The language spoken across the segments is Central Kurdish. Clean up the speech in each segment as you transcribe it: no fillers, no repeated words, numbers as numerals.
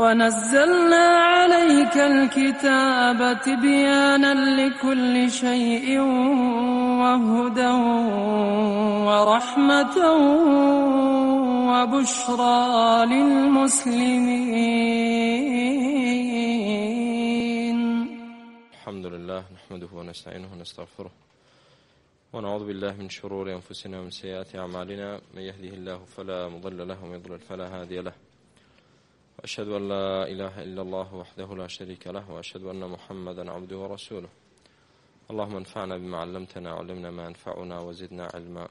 ونزلنا عليك الكتاب تبيانا لكل شيء وهدى ورحمة وبشرى للمسلمين. الحمد لله نحمده ونستعينه ونستغفره ونعوذ بالله من شرور أنفسنا ومن سيئات أعمالنا، من يهده الله فلا مضل له ومن يضلل فلا هادي له، وأشهد أن لا إله إلا الله وحده لا شريك له، وأشهد أن محمدا عبده ورسوله. اللهم انفعنا بما علمتنا وعلمنا ما ينفعنا وزدنا علما.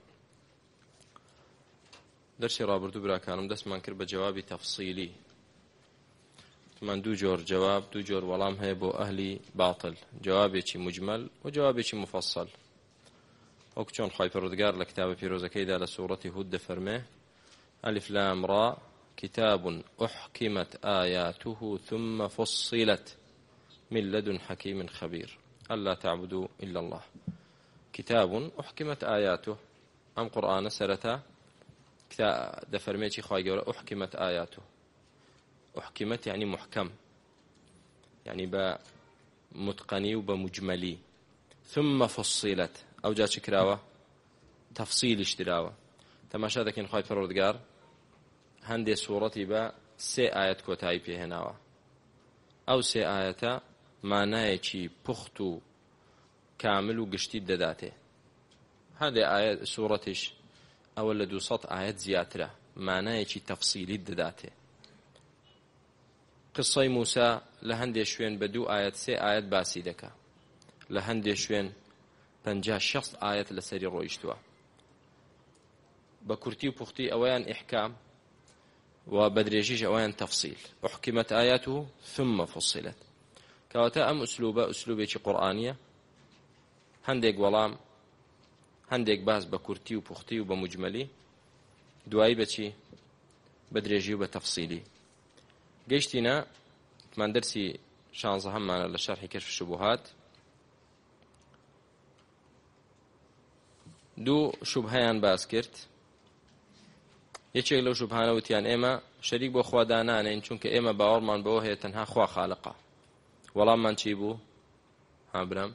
درسي رابردوو براکانم دەستمان کرد بە جوابی تەفسیلی. من دوو جۆر جواب، دوو جۆر وەڵام هەیە بۆ ئەهلی باتڵ، جوابێکی مجمل و جوابێکی مفصل. وەکو چۆن خوای پەروەردگار لە کتابە پیرۆزەکەیدا لە سوورەتی هود دەفەرمێ: ألف لام را كتاب أحكمت آياته ثم فصلت من لدن حكيم خبير ألا تعبدوا إلا الله. كتاب أحكمت آياته، أم قرآن سرتا دفرميتي خواهي قولا أحكمت آياته. أحكمت يعني محكم، يعني بمتقني وبمجملي. ثم فصلت أو جاء شكراوة تفصيل اشتراوة. تماشا دكين خواهي پروردگار هەندێ سوورەتی بە سێ ئاەت کۆتایی پێهێناوە. ئەو سێ ئاەتە مانایەکی پوخت و کامل و گشتی دەداتێ. هەندێ ئاەت سوورەتیش ئەوە لە 200 ئاەت زیاترە، مانایەکی تەفسیلی دەداتێ. قسەی موسا لە هەندێ شوێن بە 2 ئاەت 3 ئاەت باسی دەکا، لە هەندێ شوێن 50-60 ئاەت لەسەری ڕۆیشتووە. بە کورتی و پوختی ئەوەیان ئیحکام وبدريجيش أوان تفصيل. أحكمت آياته ثم فصلت. كواتا أم أسلوبة قرآنية، هندێک وەڵام هەندێک باس بە کورتی و پوختی و بە مجملی، دوایی بەچی بە درێژی و بە تەفسیلی. گەیشتینە من دەرسی 16 هەممانە لە شەرحی کەشف الشبهات. دوو شوبهەیان باس کرد. یەکێک لەو شوبهانە وتیان ئێمە شەریک بۆ خوا دانانین چونکە ئێمە باوەڕمان بەوە هەیە تەنها خوا خالقە. وەڵاممان چی بوو؟ برام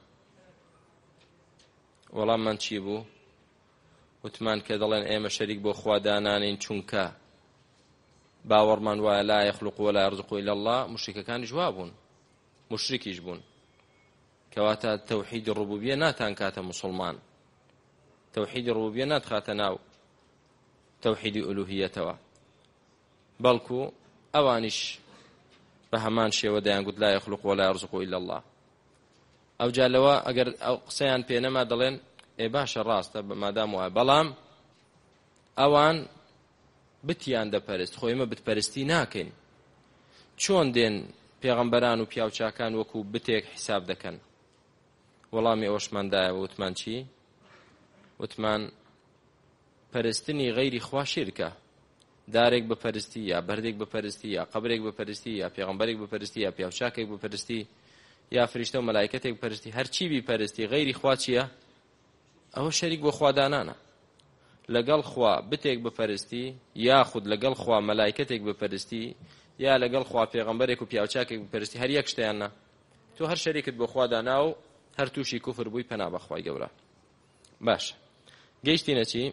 وەڵاممان چی بوو؟ وتمان کە دەڵێن ئێمە شەریک بۆ خوا دانانین چونکە باوەڕمان وایە لا یەخلوق ولا یەرزق إلا الله. مشریکەکانی جوا بوون، مشریکیش بوون، کەواتە تەوحید الربوبیە ناتان کاتە مسلمان، تەوحید الربوبیە ناتخاتە ناو توحيد ألوهيتها، بلكو أوانش بهمان شيء وديان قد لا يخلق ولا يرزق إلا الله. أو جالوا أجر أو قصيان بينما دلين إباش الراس ما داموا بلام أوان بتيان دبرست خويما بتبرستي ناكن چون دين پیغمبران و پیاوچاکان وەکو بتێک حساب دەکەن. وەڵامی ئەوشمان دایە وتمان چی؟ وتمان پەرستنی غەیری خوا شیرکە. دارێک بپەرستی یا بەردێک بپەرستی یا قەبرێک بپەرستی یا پێغەمبەرێک بپەرستی یا پیاوچاکێک بپەرستی یا فریشتە و مەلایکەتێک بپەرستی، هەرچی بیپەرستی غەیری خوا چییە؟ ئەوە شەریک بۆ خوا دانانە. لەگەڵ خوا بتێک بپەرستی یاخود لەگەڵ خوا مەلایکەتێک بپەرستی یا لەگەڵ خوا پێغەمبەرێک و پیاوچاکێک بپەرستی، هەر یەک شتیانە. تۆ هەر شەریکت بۆ خوا دانا و هەر تووشی کوفر بووی، پەنا بە خوای گەورە. باش گەیشتینە چی؟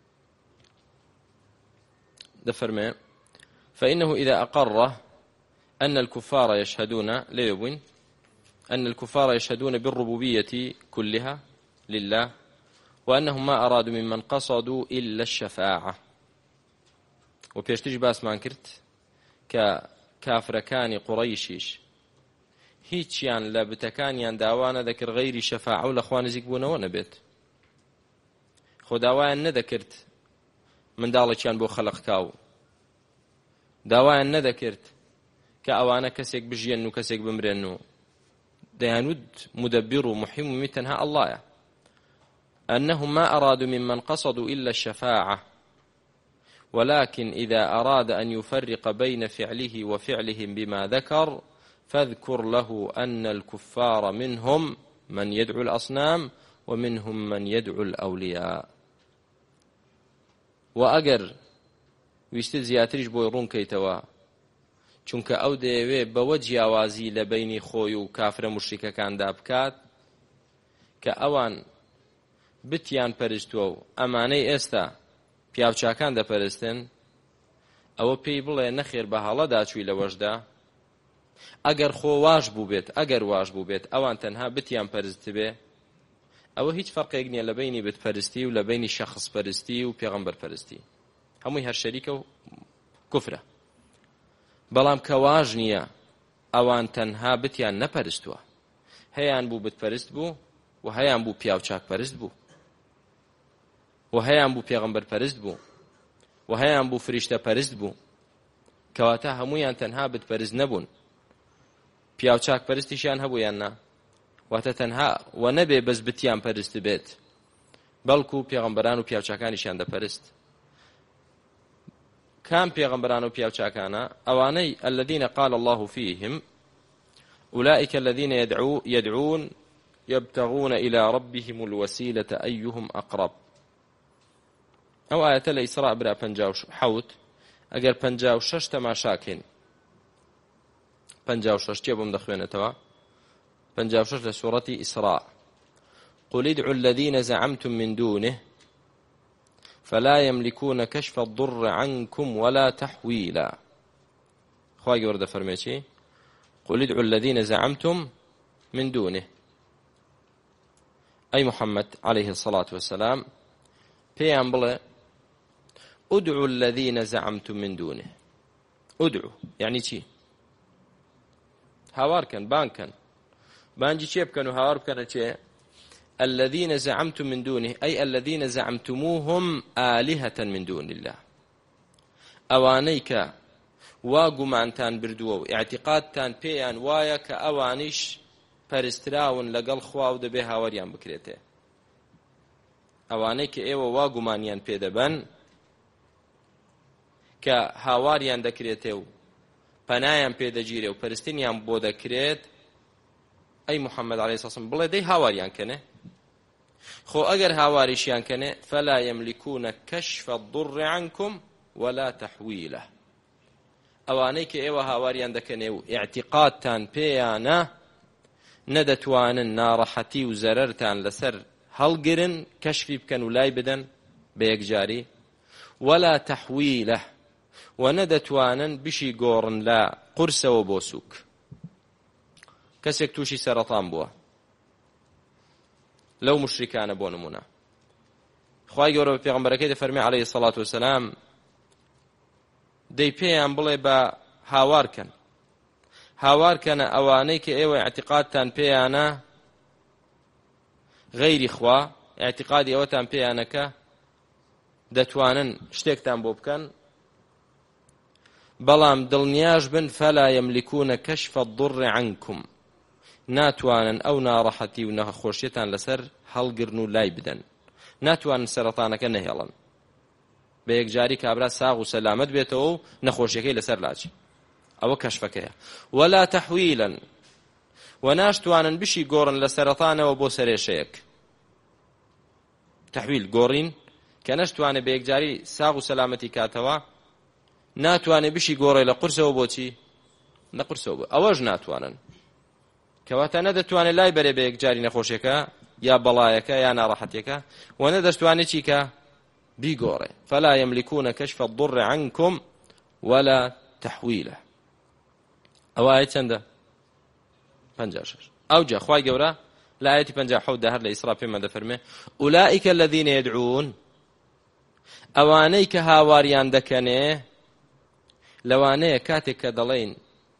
دفرمي فإنه إذا أقر أن الكفار يشهدون ليبن أن الكفار يشهدون بالربوبية كلها لله، وأنهم ما أرادوا ممن قصدوا إلا الشفاعة. وبيشتج باس ما انكرت كافركان قريشيش هيتشيان لابتكانيان داوانا ذكر غير شفاعة والأخوان زيكبونا نبيت خداوان نذكرت من داڵێکیان بۆ خەڵق کاو، داوایان نەدەکرد کە ئەوانە کەسێک بژێن و کەسێک بمرێن و دەیانود مدبر و محیم و تەنها ئەڵڵایە. أنهم ما أرادوا ممن قصدوا إلا الشفاعة، ولكن إذا أراد أن يفرق بين فعله وفعلهم بما ذكر فاذكر له أن الكفار منهم من يدعو الأصنام ومنهم من يدعو الأولياء. وأجر ويستد زياتريش بوي رون كيتوا چونکە ئەو دەیەوێ بەوە جیاوازی لە بینی خۆی و کافرە مشریکەکاندا بکات کە ئەوان بتیان پەرستووە و ئەمانەی ئێستا پیاوچاکان دەپەرستن، ئەوە پێی بڵێ نەخێر بە هەڵەدا چووی لەوەشدا، ئەگەر خۆ واش بوو بێت ئەوان تەنها بتیان پەرست بێ، ئەوە هیچ فەرقێک نییە لە بینی بتپەرستی و لە بینی شەخص پەرستی و پێغەمبەر پەرستی، هەمووی هەر شەریکە و کوفرە. بەڵام کە واژ نییە ئەوان تەنها بتیان نەپەرستووە، هەیان بوو بتپەرست بوو و هەیان بوو پیاوچاک پەرست بوو و هەیان بوو پێغەمبەر پەرست بوو و هەیان بوو فریشتە پەرست بوو، کەواتە هەموویان تەنها بتپەرست نەبوون، پیاوچاک پەرستیشیان هەبوو یان نا، واتە تەنها و نەبێ بەس بتیان پەرست بێت، بەڵکو پێغەمبەران و پیاوچاکانیشیان دەپەرست. کام پێغەمبەران و پیاوچاکانە؟ ئەوانەی الذين قال الله فيهم أولئك الذين يدعون يبتغون إلى ربهم الوسيلة أيهم أقرب. ئەو ئاەتە لە ئیسراء برا 57 ئەگەر 56 تەماشاکەین، 56 چێ بۆم دەخوێنێتەوە، 56 لە سوورەتی ئیسراء. قل ادعوا الذين زعمتم من دونه فلا يملكون كشف الضر عنكم ولا تحويلا. خواهي ورد فرميتي قل ادعوا الذين زعمتم من دونه، أي محمد عليه الصلاة والسلام بيان بلا ادعوا الذين زعمتم من دونه. ادعوا يعني چی؟ هاوار کن، بان کن، بانجی چێ بکەن و هاوار بکەنە چێ؟ الذين زعمتم من دونه أي الذين زعمتموهم آلهة من دون الله، ئەوانەی کە وا گومانتان بردووە و ئاعتیقادتان پێیان وایە کە ئەوانیش پەرستراون لەگەڵ خوا و دەبێ هاوەریان بکرێتێ، ئەوانەی کە ئێوە وا گومانیان پێدەبەن کە هاواریان دەکرێتێ و پەنایان پێدەگیرێ و پەرستنیان بۆ دەکرێت، ئەی محەممەد عەلەیهی سەڵام بڵێ دەی هاواریان کەنێ، خۆ ئەگەر هاواریشیان کەنێ فلا يملكون كشف الضر عنكم ولا تحويله، ئەوانەی کە ئێوە هاواریان دەکەنێ و ئاعتیقادتان پێیانە نەدەتوانن ناڕەحەتی و زەرەرتان لەسەر هەڵگرن کەشفی بکەن و لای بدەن بە یەکجاری، ولا تحويله، و نەدەتوانن بشی گۆڕن لە قورسەوە بۆ سووک. کەسێک تووشی سەرەتان بووە لەو مشریکانە بۆ نمونە، خوای گەورە بە پێغەمبەرەکەی دەفەرمێ عەلەیهی سەڵات وەسەلام دەی پێیان بڵێ بە هاوارکەنە ئەوانەی کە ئێوە ئاعتیقادتان پێیانە غەیری خوا، ئاعتیقادی ئەوەتان پێیانەکە دەتوانن شتێکتان بۆ بکەن، بەڵام دڵنیاش بن فلا يملكون كشف الضر عنكم، ناتوانن ئەو ناڕەحەتی و نەخۆشیەتان لەسەر هەڵگرن و لای بدەن، ناتوانن سەرەتانەکە نەهێڵن بە یەکجاری کابرا ساغ و سەلامەت بێتەوە و نەخۆشیەکەی لەسەر لاچی، ئەوە کەشفەکەیە. ولا تحویلا، و ناشتوانن بشی گۆڕن لە سەرەتانەوە بۆ سەرێشەیەک. تحویل گۆڕین کە نەشتوانێ بە یەکجاری ساغ و سەلامەتی کاتەوە، ناتوانێ بشی گۆڕێ لە قورسەوە بۆچی؟ لە قورسەوە بۆ ئەوەش ناتوانن، کەواتە نەدەتوانێت لای بەرێ بە یەکجاری نەخۆشیەکە یا بەڵایەکە یا ناڕەحەتیەکە، و نەدەتوانێت چیکە؟ بیگۆڕێ. فلا يملكون كشف الضر عنكم ولا تحويله. ئەوە چەندە؟ 56. ئەوجا خوای گەورە لە ئاەتی 57 هەر لە ئیسراء پێمان دەفەرمێ ئولائیکە الذین يدعون، ئەوانەی کە هاواریان دەکەنێ لەوانەیە کاتێک کە دەڵێن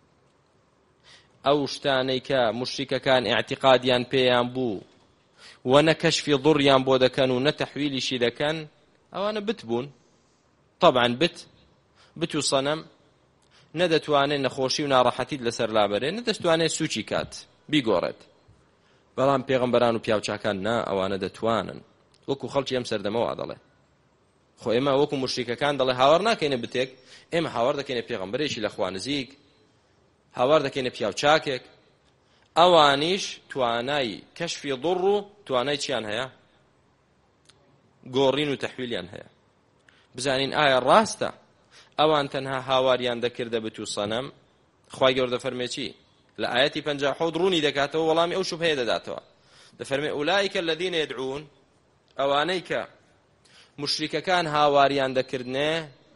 ئەو شتانەی کە مشریکەکان ئاعتیقادیان پێیان بوو و نە کەشفی ضڕیان بۆ دەکەن و نە تەحویلیشی دەکەن، ئەوانە بت بوون. طبعا بت و سەنەم نەدەتوانێت نەخۆشی و ناڕەحەتیت لەسەر لابەرێ، نەدەتوانێت سوچی کات بیگۆڕێت، بەڵام پێغەمبەران و پیاوچاکان نا، ئەوانە دەتوانن. وەکو خەڵکی ئەم سەردەمەوە دەڵێ، خۆ ئێمە وەکو مشریکەکان دەڵێ هاوار ناکەینە بتێک، ئێمە هاوار دەکەینە پێغەمبەرێکی لە خوا نزیک، هاوار دەکەینە پیاوچاکێک. ئەوانیش توانای کەشفی ضڕ و توانای چیان هەیە؟ گۆڕین و تەحویلیان هەیە. بزانین ئایا ڕاستە ئەوان تەنها هاواریان دەکردە بت و سەنەم، خوای گەورە دەفەرمێ چی لە ئاەتی 57 ڕوونی دەکاتەوە وەڵامی ئەو شوبهەیە دەداتەوە دەفەرمێ ئولائیکە الذین یدعون ئەوانەی کە مشریکەکان هاواریان دەکردنێ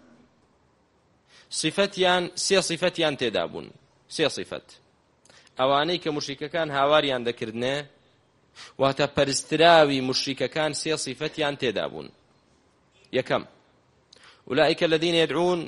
صفەتیان سێ صفەتیان تێدا بوون سێ صفەت ئەوانەی کە مشریکەکان هاواریان دەکردنێ واتە پەرستراوی مشریکەکان سێ صفەتیان تێدا بوون یەکەم ئولائیکە الذین یدعون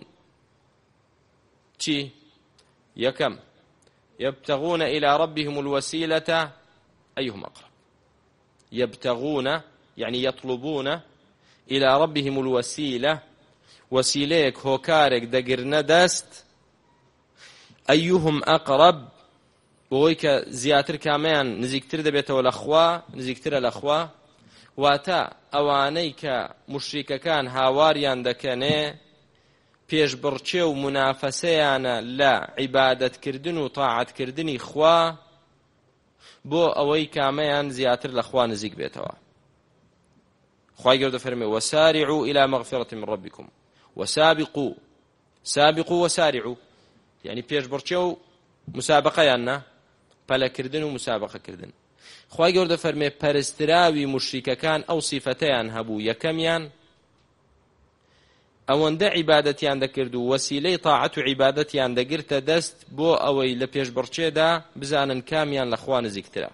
چی یەکەم يبتغون إلى ربهم الوسيلة أيهم أقرب يبتغون يعني يطلبون إلى ربهم الوسيلة وسيليك هوكارك دقرنا دست أيهم أقرب بويك زياتر كامان نزيكتر دبيته والأخوة نزيكتر الأخوة واتا أوانيك مشرك كان هاواريان دكاني پێش بڕچێ و منافەسەیانە لە عیبادەتکردن و تاعەتکردنی خوا بۆ ئەوەی کامەیان زیاتر لە خوا نزیک بێتەوە خوای گەورە دەفەرمێ وسارعوا إلى مغفرة من ربكم وسابقوا سابقوا وسارعوا يعني پێش بڕچێ و مسابقەیاننا پەلەکردن و مسابقەکردن خوای گەورە دەفەرمێ پەرستراوی مشریکەکان ئەو سیفەتەیان هەبوو یەکەمیان ئەوەندە عیبادەتیان دەکرد و وەسیلەی تاعەت و عیبادەتیان دەگرتە دەست بۆ ئەوەی لە پێش بڕچێدا بزانن کامیان لە خوا نزیکترە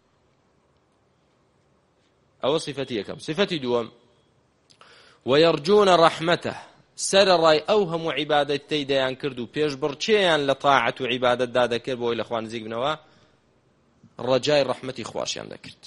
ئەوە صفەتی یەکەم صفەتی دووەم وەیەرجوونە ڕەحمەتە سەرەڕای ئەو هەموو عیبادەتەی دەیان کرد و پێش بڕچێیان لە تاعەت و عیبادەتدا دەکرد بۆی لە خوا نزیک بنەوە ڕەجای ڕەحمەتی خواشیان دەکرد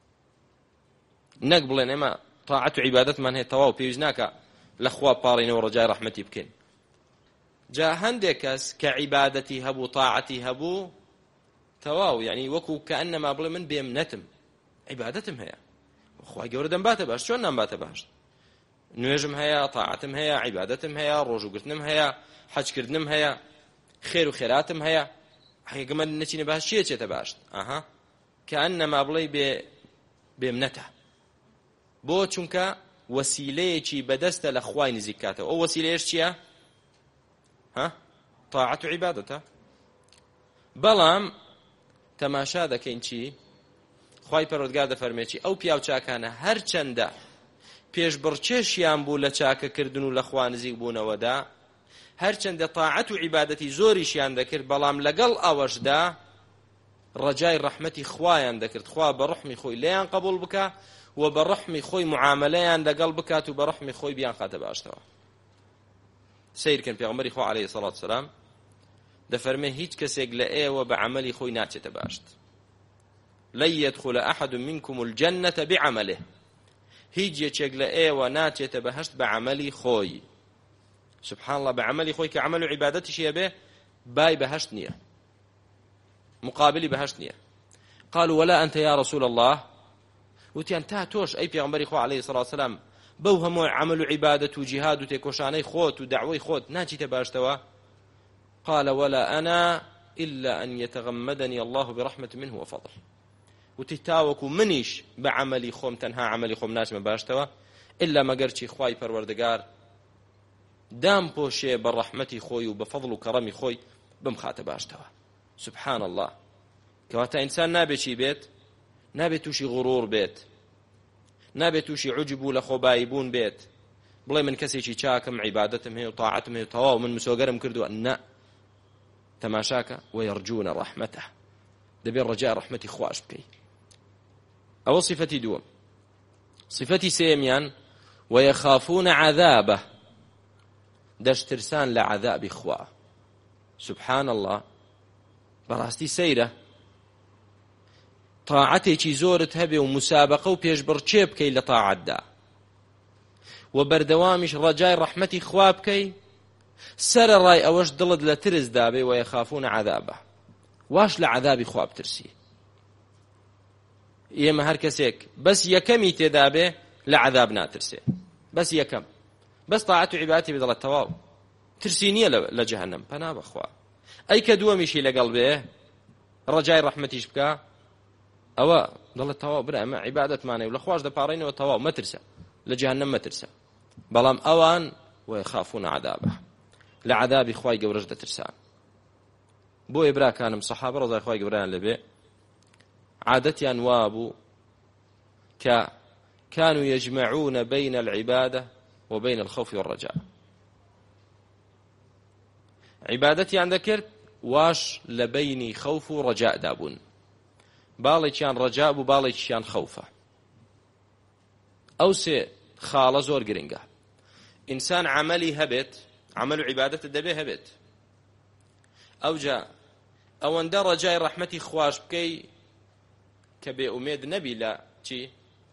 نەک بڵێن ئێمە تاعەت و عیبادەتمان هەیە تەواو پێویست ناکە لەخوا پاڕینەوە ڕەجای ڕەحمەتی بکەین جا هەندێک کەس کە عیبادەتی هەبوو تاعەتی هەبوو تەواو یعنی وەکو کەئەنەما بڵێ من بێمنەتم عیبادەتم هەیە خوای گەورە دەمباتە باش چۆن نامباتە باش نوێژم هەیە تاعەتم هەیە عیبادەتم هەیە ڕۆژوگرتنم هەیە حەجکردنم هەیە خێر و خێراتم هەیە حەقیقەمە نەچینە باش چیە چێتە باش ئاها کەئەنەما بڵێ بێمنەتە بۆ چونکە وەسیلەیەکی بەدەستە لە خوای نزیک کاتەوە ئەو وەسیلەیەش چییە تاعەت و عیبادەتە بەڵام تەماشا دەکەین چی خوای پەروەردگار دەفەرمێ چی ئەو پیاو چاکانە هەر چەندە پێش بڕچێشیان بوو لە چاکەکردن و لە خوا نزیک بوونەوەدا هەر چەندە تاعەت و عیبادەتی زۆریشیان دەکرد بەڵام لەگەڵ ئەوەشدا ڕەجای ڕەحمەتی خوایان دەکرد خوا بە ڕەحمی خۆی لێیان قبول بکە و بە ڕەحمی خۆی معاملەیان لەگەڵ بکات و بە ڕەحمی خۆی بیان خاتە باشتەوە سیرکەن پێغەمبەری خوا عەلەیهی سەڵات وسەلام دەفەرمێ هیچ کەسێک لە ئێوە بە عەمەلی خۆی ناچێتە باشت لن يدخل أحد منكم الجنة بعمله هیچ یەکێک لە ئێوە ناچێتە بەهەشت بە عەمەلی خۆی سبحان الله بە عەمەلی خۆی کە عەمەل و عیبادەتیشی هەبێ بای بەهەشت نییە مقابلی بەهەشت نییە قالوا ولا أنت يا رسول الله وتیان تا تۆش ئەی پێغەمبەری خوا عەلەیهی سەڵات وسەلام بەو هەموو عەمەل و عیبادەت و جیهاد و تێکۆشانەی خۆت و دەعوەی خۆت ناچیتە باشتەوە قال ولا أنا إلا أن يتغمدني الله برحمة منه وفضل وتی تاوەکو منیش بە عەمەلی خۆم تەنها عەمەلی خۆم ناچمە باشتەوە إلا مەگەرچی خوای پەروەردگار دام پۆشێ بە ڕەحمەتی خۆی و بە فەضڵ و کەڕەمی خۆی بمخاتە باشتەوە سبحان الله کەواتە ئینسان نابێت چی بێت نابێت تووشی غڕور بێت نابێت تووشی عوجب و لە خۆبایی بوون بێت بڵێ من کەسێکی چاکم عیبادەتم هەیە و تاعەتم هەیە و تەواو من مسۆگەرم کردووە نا تەماشاکە وەیەرجوونە ڕەحمەتە دەبێت ڕەجای ڕەحمەتی خواش بکەی ئەوە صفەتی دووەم صفەتی سێمیان وەیەخافونە عەذابە دەشترسان لە عەذابی خوا سبحان الله بەڕاستی سەیرە تاعەتێکی زۆرت هەبێ و مسابقە و پێشبڕچێ بکەی لە تاعەتدا و بەردەوامیش ڕەجای ڕەحمەتی خوا بکەی سەرەڕای ئەوەش دڵت لە ترس دابێ وەیەخافونە عەذابە واش لە عەذابی خوا بترسی ئێمە هەر کەسێک بەس یەکەمی تێدا بێ لە عەذاب ناترسێ بەس یەکەم بەس تاعەت و عیبادەتی بدەڵێت تەواو ترسی نییە لە جەهەنەم پەنا بەخوا ئەی کە دووەمیشی لەگەڵ بێ ڕەجای ڕەحمەتیش بکە ئەوە دەڵێت تەواو برا ئەمە عیبادەتمانەیە و لە خواش دەپاڕێنەوە تەواو مەترسە لە جەهەنەم مەترسە بەڵام ئەوان وەیەخافونە عەذابە لە عەذابی خوای گەورەش دەترسان بۆ ئێبراکانم سەحابە ڕەزای خوای گەورەیان لەبێ عادەتیان وابوو کە كانوا يجمعون بين العبادة وبين الخوف والرجاء عبادتي عندك واش لبيني خوف ورجاء دابون باڵێکیان ڕەجا بوو باڵێکیان خەوفە ئەو سێ خاڵە زۆر گرنگە ئینسان عملی هەبێت عمل و عیبادەت دەبێ هەبێت ئەوجا ئەوەندە ڕەجای ڕەحمەتی خوش بکەی کە بێ ئومێد نەبی لە چی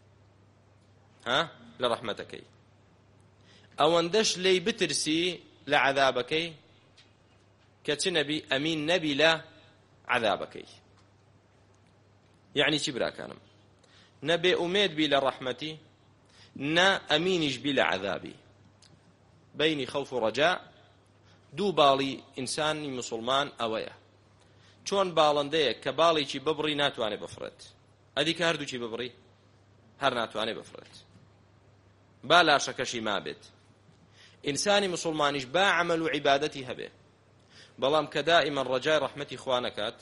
لە ڕەحمەتەکەی ئەوەندەش لێی بترسی لە عەذابەکەی کە چ نەبی ئەمین نەبی لە عەذابەکەی یعنی چی براکانم نەبێ ئومێد بی لە ڕەحمەتی نە ئەمینیش بی لە عەذابی بەینی خەوف و ڕەجا دوو باڵی ئینسانی موسڵمان ئەوەیە چۆن باڵندەیە کە باڵێکی ببڕی ناتوانێ بفڕێت ئەدی کە هەردووکی ببڕی هەر ناتوانێ بفڕێت با لاشەکەشی ما بێت ئینسانی موسڵمانیش با عەمەل و عیبادەتی هەبێ بەڵام کە دائیمەن ڕەجای ڕەحمەتی خوا نەکات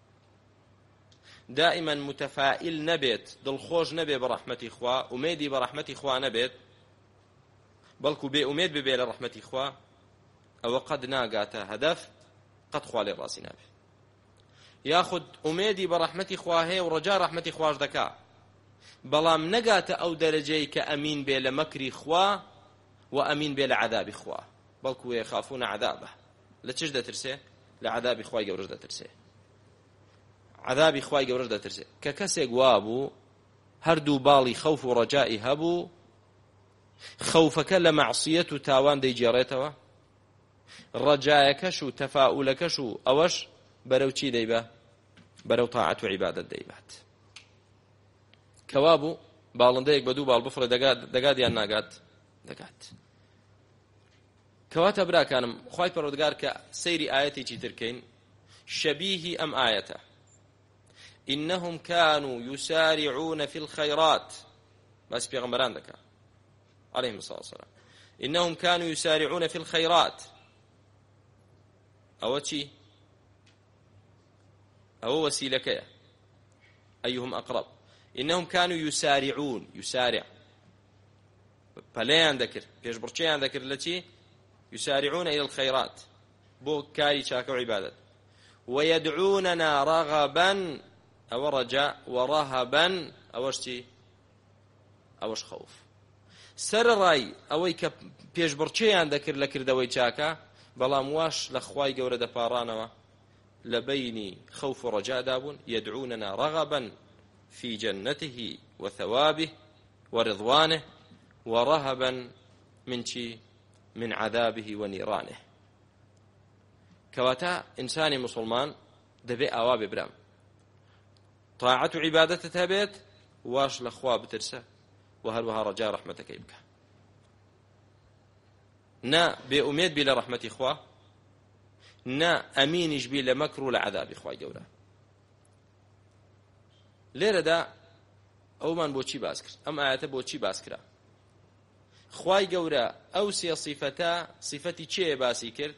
دائما متفائل نبێت دڵخۆش نەبێ بە ڕەحمەتی خوا ئومێدی بە ڕەحمەتی خوا نەبێت بەڵکو بێ ئومێد ببێ لە ڕەحمەتی خوا ئەوە قەد ناگاتە هەدەف قەد خوا لێ ڕاستی نابێ یاخود ئومێدی بە ڕەحمەتی خوا هەیە و ڕەجا ڕەحمەتی خواش دەکا بەڵام نەگاتە ئەو دەرەجەی کە ئەمین بێ لە مەکری خوا و ئەمین بێ لە عەذابی خوا بەڵکو یەخافونە عەذابە لە چش دەترسێ لە عەذابی خوای گەورەش دەترسێ عذابی خوای گەورەش دەترسێ کە کەسێک وابوو هەردوو باڵی خەوف و ڕەجای هەبوو خەوفەکە لە مەعسیەت و تاوان دەیجێڕێتەوە ڕەجایەکەش و تەفاؤلەکەش و ئەوەش بەرەو چی دەیبە بەرەو تاعەت و عیبادەت دەیبات کەوا بوو باڵندەیەک بە دوو باڵ بفڕێ دەگات یان ناگات دەگات کەواتە براکانم خوای پەروەردگار کە سەیری ئاەتێکی ترکەین شەبیهی ئەم ئاەتە إنهم كانوا يسارعون في الخيرات بس پیغمبران دکا عليهم الصلاة والسلام إنهم كانوا يسارعون في الخيرات أو شيء أو وسيلة أيهم أقرب إنهم كانوا يسارعون يسارع فلان ذكر بيش برشيان ذكر التي يسارعون إلى الخيرات بو كاري شاكو عبادة ويدعوننا رغبا أو رجاء ورهبا أوشتي أوش خوف سر راي أوي كبيش برشيان ذكر لكردوي شاكا بلام واش لخواي جورة دبارانوا لبيني خوف ورجاء دابون يدعوننا رغبا في جنته وثوابه ورضوانه ورهبا من عذابه ونيرانه كواتا إنساني مسلمان دبي أواب برام طاعة عبادته تبيت واش لخوا بترسه وهروها رجاء رحمتك يبكى نا بأميد بلا رحمة إخوا نا أمينش بلا مكر لعذاب إخوا جورا ليرة دا أو من بوشي باسكر أم آيات بوشي باسكرا خواي جورا أو سي صفتا صفتي چه باسي كرت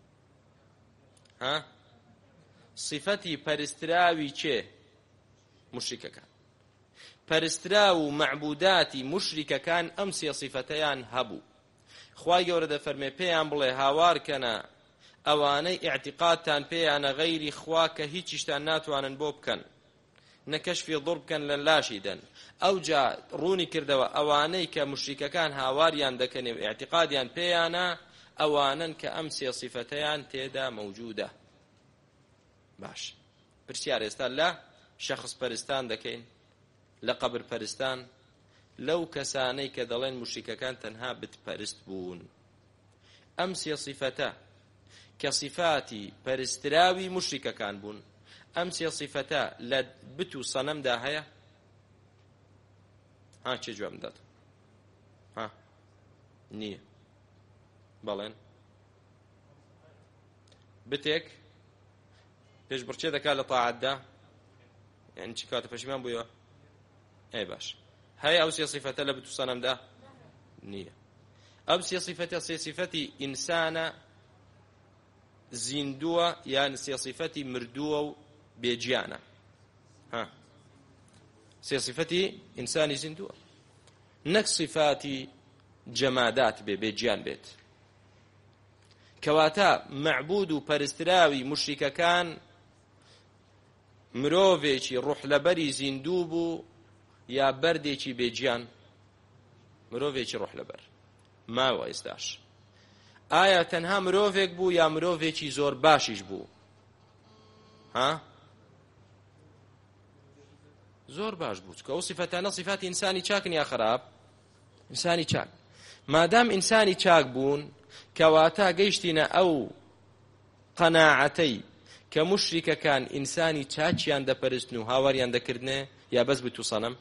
ها صفتي پرستراوي چه مشركة كان پرستراو معبوداتي مشركة كان أمسي صفتيان هبو خواي جورا فرمي بيان بلي هاوار كان أواني اعتقادتان بيان غيري خواك هيتشتان ناتوانن بوب كان نكشفي ضرب كان للاشيدا أو جاء روني كردوا أواني كمشركة كان هاواريان دكني اعتقاديان بيانا أوانا كأمسي صفتيان تيدا موجودة باش برسيار يستان لا شخص پرستان دكين لقبر پرستان لو كساني كدلين مشركة كان تنها بتپرست بون أمسي صفتا كصفاتي پرستراوي مشركة كان بون أمسي صفتا لبتو صنم دا هيا ها چه جواب داد ها نية بلين بتك پیش برچه دکا لطاعت دا يعني چی کاته پشیمان بویا اي باش هاي او صفته لبتو صنم دا نية او صفتي انسان زیندووە یان سێ صیفەتی مردووە و بێجیانە. سێ صیفەتی ئینسانی زیندووە، نەک صیفاتی جەمادات بێجیان بێت. کەواتە معبود و پەرستراوی موشریکەکان مرۆڤێکی ڕوحلەبەری زیندوو بوو یا بەردێکی بێجیان؟ مرۆڤێکی ڕوحلەبەر ماوە ئێستاش. ئایا تەنها مرۆڤێک بوو یا مرۆڤێکی زۆر باشیش بوو؟ زۆر باش بوو، کە ئەو صیفەتانە صیفاتی ئینسانی چاکن یا خراپ؟ ئینسانی چاک. مادام ئینسانی چاک بوون کەواتە گەیشتینە ئەو قەناعەتەی کە موشریکەکان ئینسانی چاچیان دەپەرستن و هاواریان دەکردنێ یا بەس بتو سەنەم؟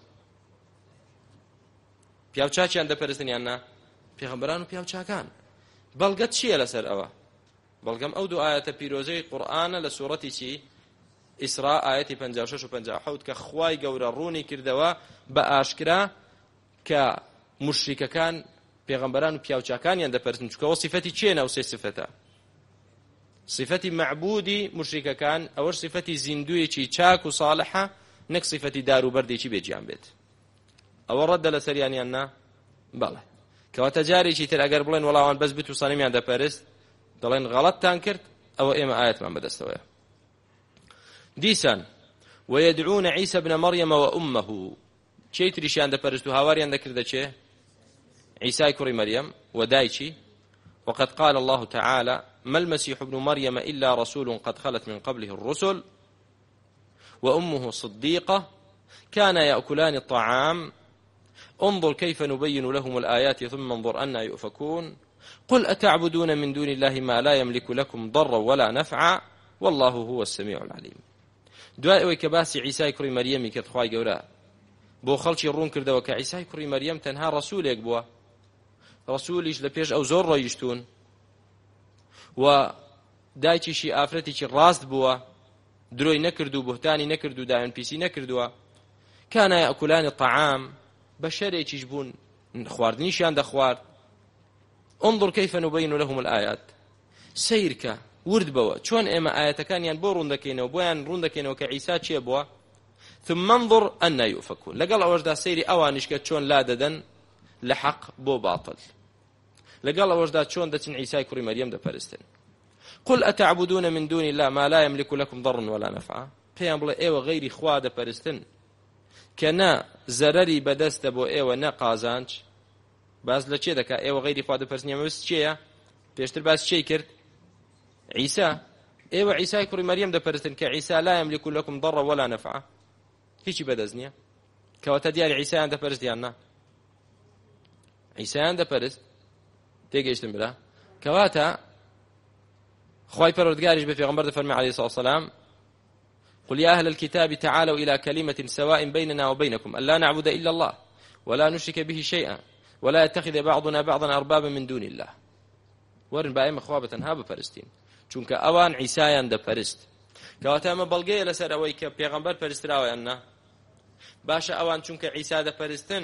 پیاو چاچیان دەپەرستن یان نا؟ پێغەمبەران و پیاو چاکان. بەڵگەت چییە لەسەر ئەوە؟ بەڵگەم ئەو دوو ئاەتە پیرۆزەی قورئانە لە سوورەتی چی؟ ئیسراء ئاەتی 56 و 57 کە خوای گەورە ڕوونی کردەوە بە ئاشکرا کە موشریکەکان پێغەمبەران و پیاو چاکانیان دەپەرستن. چونکە ئەوە صیفەتی چێنە؟ ئەو سێ صیفەتە. صیفەتی معبودی موشریکەکان ئەوەش صیفەتی زیندوویەکی چاک و ساڵحە، نەک صیفەتی داروبەردێکی بێجیان بێت. ئەوە ڕەدە لەسەریانیان نا؟ بەڵێ. کەواتە جارێکی تر ئەگەر بڵێن وەڵاوان بەس بت و سەنەمیان دەپەرست، دەڵێن غەڵەتتان کرد، ئەوە ئێمە ئاەتمان بەدەستەوەیە. دیسان ويدعون عيسى ابن مريم وأمه چی تریشیان دەپەرست و هاواریان دەکردە چێ؟ عیسای کوڕی مەریەم و دایکی. وقد قال الله تعالى ما المسيح ابن مريم إلا رسول قد خلت من قبله الرسل وأمه صديقة كانا يأكلان الطعام انظر كيف نبين لهم الآيات ثم انظر أنا يؤفكون قل أتعبدون من دون الله ما لا يملك لكم ضرا ولا نفعا والله هو السميع العليم. دوای ئەوەی کە باسی عیسای کوڕی مەریەمی کرد خوای گەورە بۆ خەڵکی ڕوون کردەوە کە عیسای کوڕی مەریەم تەنها ڕەسوولێک بووە، ڕەسوولیش لە پێش ئەو زۆر ڕۆیشتون و دایکیشی ئافرەتێکی ڕاست بووە، درۆی نەکرد و بوهتانی نەکرد و دایان پیسی نەکردووە. کانا یەئکولانی الطعام، بە شەرێکیش بوون خواردنیشیان دەخوارد. انظر كيف نبين لهم الآيات، سیرکە ورد بەوە چۆن ئێمە ئاەتەکانیان بۆ ڕوون دەکەینەوە، بۆیان ڕوون دەکەینەوە کە عیسا چیە بووە. ثم انظر أنا يؤفكون، لەگەڵ ئەوەشدا سەیری ئەوانیش کە چۆن لا دەدەن لە حەق بۆ باتڵ، لەگەڵ ئەوەشدا چۆن دەچن عیسای کوڕی مەریەم دەپەرستن. قل أتعبدون من دون الله ما لا يملك لكم ضرا ولا نفعا، پێیان بڵێ ئێوە غەیری خوا دەپەرستن کە نە زەرەری بەدەستە بۆ ئێوە نە قازانج. باز لە چێ دەکا؟ ئێوە غەیری خوا دەپەرستن ئێمەویست چێیە؟ پێشتر باس چی کرد؟ عیسا. ئێوە عیسای کوڕی مەریەم دەپەرستن کە عیسا لا يملك لكم ضرا ولا نفعا، هیچی بەدەست نییە. کەواتە دیاری عیسایان دەپەرست یان نا؟ عیسایان دەپەرست. تێگەیشتن برا؟ کەواتە خوای پەروەردگاریش بە پێغەمبەر دەفەرمێ عەلەیهی سەڵاتو وەسەلام قل يا أهل الكتاب تعالوا إلى كلمة سواء بيننا وبينكم ألا نعبد إلا الله ولا نشرك به شيئا ولا يتخذ بعضنا بعضا أربابا من دون الله. ورن بائمە خوا بەتەنها بپەرستین چونکە ئەوان عیسایان دەپەرست. کەواتە ئەمە بەڵگەیە لەسەر ئەوەی کە پێغەمبەر پەرستراوەیان نا؟ باشە ئەوان چونکە عیسا دەپەرستن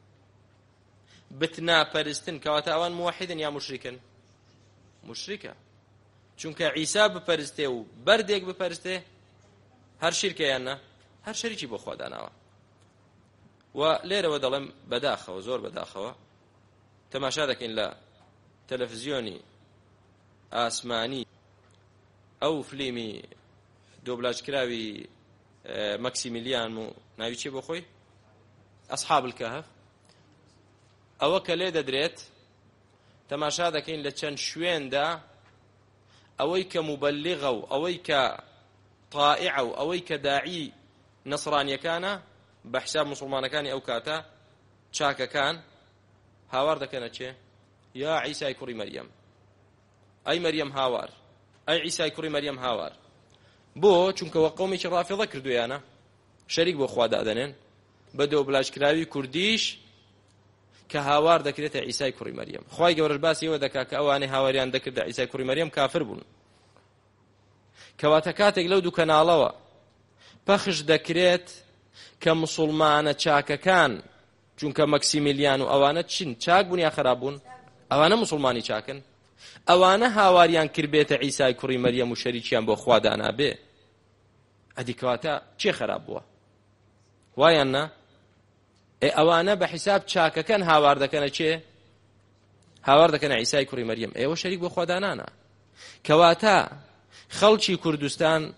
بتنا پەرستن، کەواتە ئەوان موحیدن یا مشریکن؟ مشریکە، چونکە عیسا بپەرستێ و بەردێک بپەرستێ هەر شیرکەیان نا؟ هەر شەریکی بۆ خوا داناوە. و لێرەوە دەڵێم بەداخەوە زۆر بەداخەوە تەماشا دەکەین لە تەلەڤیزیۆنی ئاسمانی ئەو فلیمی دۆبلاژکراوی مەکسیمیلیان و ناوی چێ بۆ خۆی ئەسحاب الکەهف، ئەوە کە لێ دەدرێت تەماشا دەکەین لە چەند شوێندا ئەوەی کە مبەلیغە و ئەوەی کە طائعە و ئەوەی کە داعی نەسڕانیەکانە بە حساب موسڵمانەکانی ئەو کاتە چاکەکان هاوار دەکەنە چێ؟ یا عیسای کوڕی مەریەم، ئەی مەریەم هاوار، ئەی عیسای کوڕی مەریەم هاوار. بۆ چونکەوە قەومێکی ڕافیضە کردویانە، شەریک بۆ خوا دادەنێن بە دۆبلاژکراوی کوردیش کە هاوار دەکرێتە عیسای کوڕی مەریەم. خوای گەورەش باسی ئەوە دەکا کە ئەوانەی هاواریان دەکردە عیسای کوڕی مەریەم کافر بوون. کەواتە کاتێک لەو دوو کەناڵەوە پەخش دەکرێت کە موسڵمانە چاکەکان چونکە مەکسیمیلیان و ئەوانە چین چاک بوون یا خراپ بوون؟ ئەوانە موسڵمانی چاکن. ئەوانە هاواریان کردبێتە عیسای کوڕی مەریەم و شەریکیان بۆ خوا دانابێ ئەدی کەواتە چێ خراپ بووە وایان نا ئەوانە بە حیساب چاکەکەن هاوار دەکەنە چێ هاوار دەکەنە عیسای کوڕی مەریەم ئێوە شەریک بۆ خوا دانانە کەواتە خەڵکی کوردستان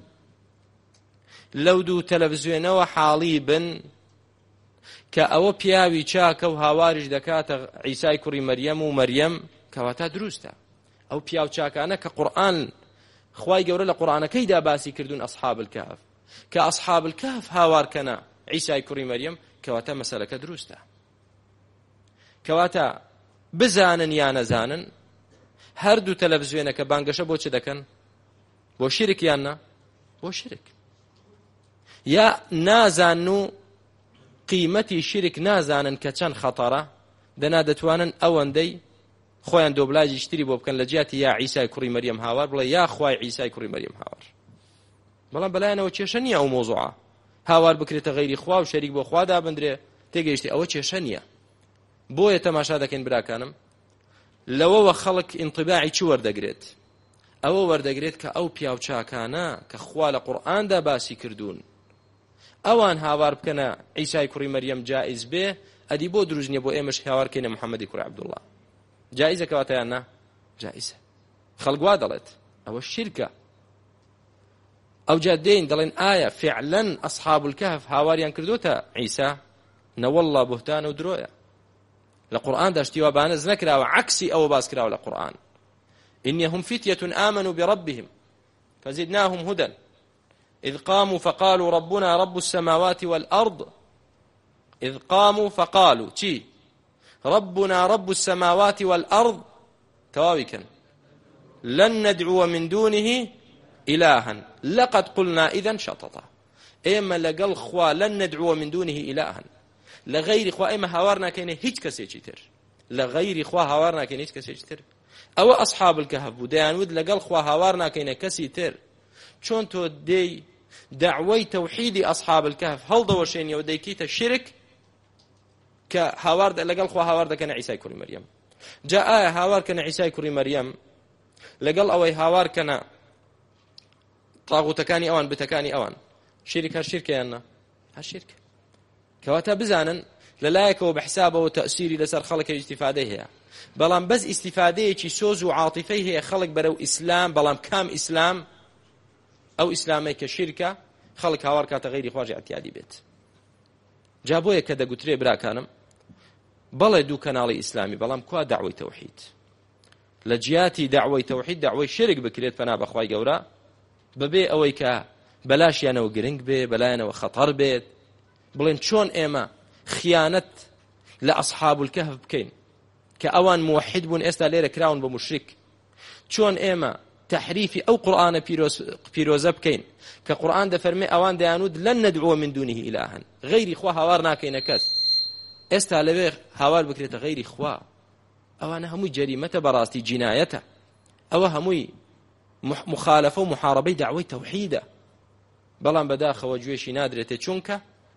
لەو دوو تەلەڤیزیۆنەوە حاڵی بن کە ئەوە پیاوی چاکە و هاواریش دەکاتە عیسای کوڕی مەریەم و مەریەم کەواتە دروستە ئەو پیاو چاکانە کە قورئان خوای گەورە لە قورئانەکەیدا باسی کردوون ئەصحاب الکهف کە ئەصحاب الکهف هاوارکەنە عیسای کوڕی مەریەم کەواتە مەسەلەکە دروستە کەواتە بزانن یا نەزانن هەردوو تەلەڤیزیۆنەکە بانگەشە بۆ چ دەکەن بۆ شیرک یان نا بۆ شیرک یا نازان و قیمەتی شیرک نازانن کە چەند خەتەرە دەنا دەتوانن ئەوەندەی خۆیان دۆبلاژی شتری بۆ بکەن لە جیاتی یا عیسای کوڕی مەریەم هاوار بڵێ یا خوای عیسای کوڕی مەریەم هاوار بەڵام بەلایەنەوە کێشە نییە ئەو مۆزوعە هاوار بکرێتە غەیری خوا و شەریک بۆ خوا دابندرێ تێگەیشتی ئەوە کێشە نییە بۆیە تەماشا دەکەین براکانم لەوەوە خەڵک ئینطیباعی چی وەردەگرێت ئەوە وەردەگرێت کە ئەو پیاو چاکانە کە خوا لە قورئاندا باسی کردوون ئەوان هاوار بکەنە عیسای کوڕی مەریەم جائز بێ ئەدی بۆ دروست نییە بۆ ئێمەش هاوارکەینە محەممەدی کوڕی عەبدوڵڵا جائزە کەواتە یان نا جائزە خەڵک وا دەڵێت ئەوە شیرکە ئەو جا دێین دەڵێن ئایا فعلەن ئەصحاب الکهف هاواریان کردوتە عیسا نەوەڵڵا بوهتانە و درۆیە لە قورئان داشتیوا بانەز نەکراوە عەکسی ئەوە باس کراوە لە قورئان إنهم فتية آمنوا بربهم فزدناهم هدى إذ قاموا فقالوا ربنا رب السماوات والأرض إذ قاموا فقالوا تي ربنا رب السماوات والأرض تواويكا لن ندعو من دونه إلها لقد قلنا إذن شططا إما لقل خوا لن ندعو من دونه إلها لغير خوا إما هاورنا كيني هيج كسيجي تر لغير خوا هاورنا كيني هيج كسيجي تر أو أصحاب الكهف بديان ود لقل خوا هاورنا كيني كسي تر چون تو دي دعوي توحيد أصحاب الكهف هل دوشين يوديكيت الشرك كهاورد لقل خوا هاورد كان عيسى كوري مريم جاء هاور كان عيسى كوري مريم لقل أوي هاور كان طاغوتكاني أوان بتكاني أوان شرك هالشركة يانا هالشركة كواتا بزانا للايك وبحسابه وتأثيري لسر خلق استفاديه بلام بس استفاديه چي سوز وعاطفيه خلق برو إسلام بلام كام إسلام أو إسلامي كشركة خلق هاور كاتا غيري خواجع اعتيادي بيت جابوية كدا قتري براكانم بلا دو كنالي إسلامي بلام كوا دعوي توحيد لجياتي دعوي توحيد دعوي شرك بكريت فنا بخواي قورا ببي أويكا بلاش يانا وقرنق بي بلايانا وخطر بيت بلين شون إيما خيانة لأصحاب الكهف بكين كأوان موحد بون إستا ليرة كراون بمشرك شون إيما تحريفي أو قرآن بيروزة بكين كقرآن دا فرمي أوان ديانود لن ندعو من دونه إلها غير إخوة هاوارنا كينا كس إستا لبيخ هاوار بكريت غير إخوة أوان هموي جريمة براستي جنايته أو هموي مخالفة ومحاربة دعوة توحيدة بلان بداخة وجويشي نادرة چونك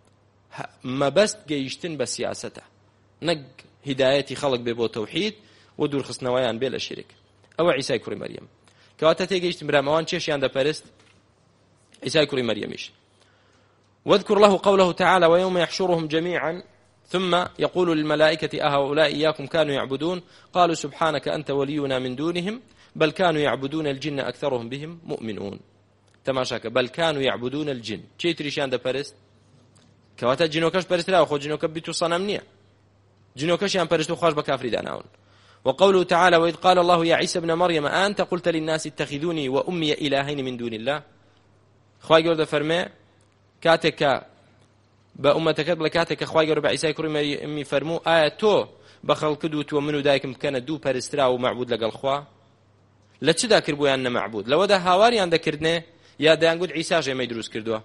ما بس جيشتن بسياسته نق هدايتي خلق ببو توحيد ودور خصنويان بلا شرك أو عيسى كوري مريم كواتا تيجيشتن براموان چيش ياندا پرست عيسى كوري مريمش واذكر له قوله تعالى ويوم يحشرهم جميعا ثم يقول للملائكة أهؤلاء إياكم كانوا يعبدون قالوا سبحانك أنت ولينا من دونهم بل كانوا يعبدون الجن أكثرهم بهم مؤمنون تماشاك بل كانوا يعبدون الجن چی تریشان دا پرست کواتا جنوکش پرست را خو جنوک بیتو صنم نیه جنوکش یان پرستو خوش بکافری داناون وقوله تعالى وإذ قال الله يا عيسى ابن مريم أنت قلت للناس اتخذوني وأمي إلهين من دون الله خواهي قرد فرمي كاتك بأمتك بلا كاتك خواهي قرد بعيسى كريم أمي فرمو تو بخلق دوت ومنو دايكم كان دو پرسترا ومعبود لقل خواه لا چه دا کرد بویان نمعبود لو دا هاواریان دا کردنه یا دایان گود عیسی جه می دروست کردوه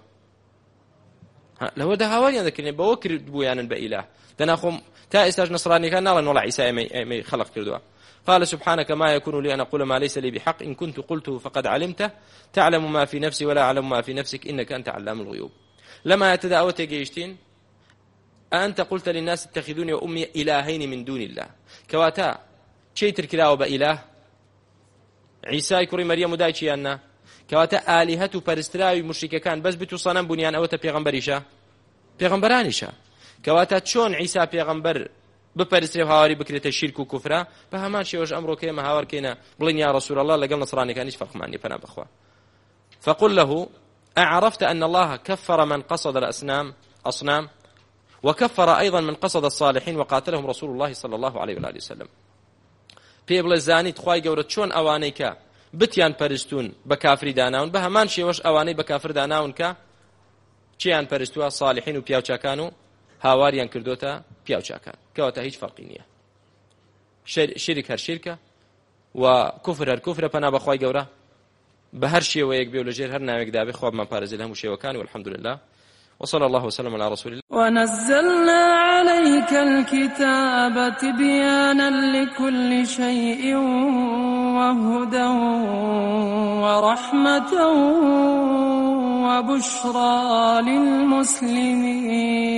لو دا هاواریان دا کردنه با کرد بویان با اله دنا خو تا استاج نصراني كان نالن ولا عيسى مي خلق كردوه قال سبحانك ما يكون لي أن أقول ما ليس لي بحق إن كنت قلته فقد علمته تعلم ما في نفسي ولا أعلم ما في نفسك إنك أنت علام الغيوب لما يتداوت جيشتين أنت قلت للناس اتخذوني وأمي إلهين من دون الله كواتا شيء تركلاو بإله عیسای کوڕی مەریەم و دایکیان نا کەواتە ئالیهەت و پەرستراوی مشریکەکان بەس بت و سەنەم بوونیان ئەوەتە پێغەمبەریشە پێغەمبەرانیشە کەواتە چۆن عیسا پێغەمبەر بپەرسترێ و هاواری بکرێتە شیرک و کوفرە بە هەمان شێوەش ئەمڕۆ کە ئێمە هاوارکەینە بڵین یا رسول الله لەگەڵ نەسڕانیەکانیش فەرقمان نییە پەنا بخوا فقل له أعرفت أن الله كفر من قصد الأصنام وكفر أيضا من قصد الصالحين وقاتلهم رسول الله صلى الله عليه وآله وسلم پێ بڵێ زانیت خوای گەورە چۆن ئەوانەی کە بتیان پەرستون بە کافری داناون بە هەمان شێوەش ئەوانەی بە کافر داناون کە چیان پەرستووە صالحین و پیاوچاکان و هاواریان کردوتە پیاوچاکان کەواتە هیچ فەرقی نییە شیرک هەر شیرکە و کوفر هەر کوفرە پەنا بە خوای گەورە بە هەر شێوەیەک بێ و لەژێر هەر ناوێکدا بێ خوا بمان پارێزێ لە هەموو شێوەکانی والحمد لله وصلى الله وسلم على رسول الله ونزلنا عليك الكتاب تبيانا لكل شيء وهدى ورحمة وبشرى للمسلمين